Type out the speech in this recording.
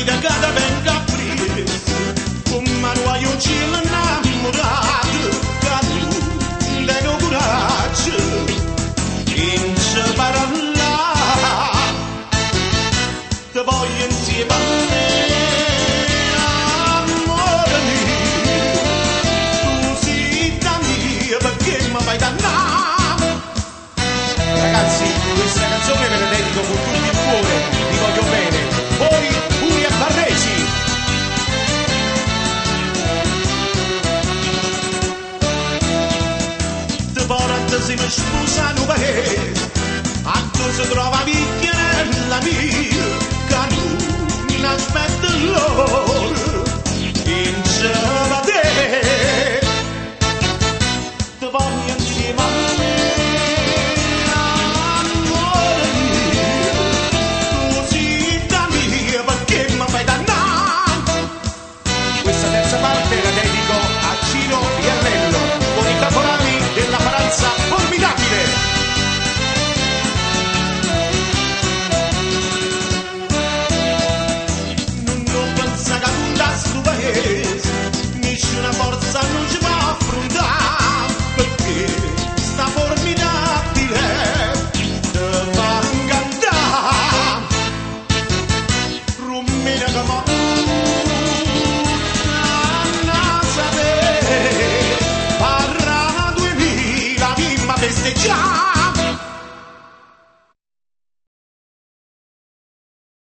vita che da venga a aprire, come mano io ci innamorato, che tu l'hai coraggio, in se parla, te voglio insieme a me, amore mio, tu sei da mia perché mi fai dannare. Ragazzi, questa canzone ve la dedico con tutto il cuore, vi voglio bene. Poi pure a Barresi. Te porta se mi sposano perché a cosa trova picchia nella mia, che non aspetta l'ora.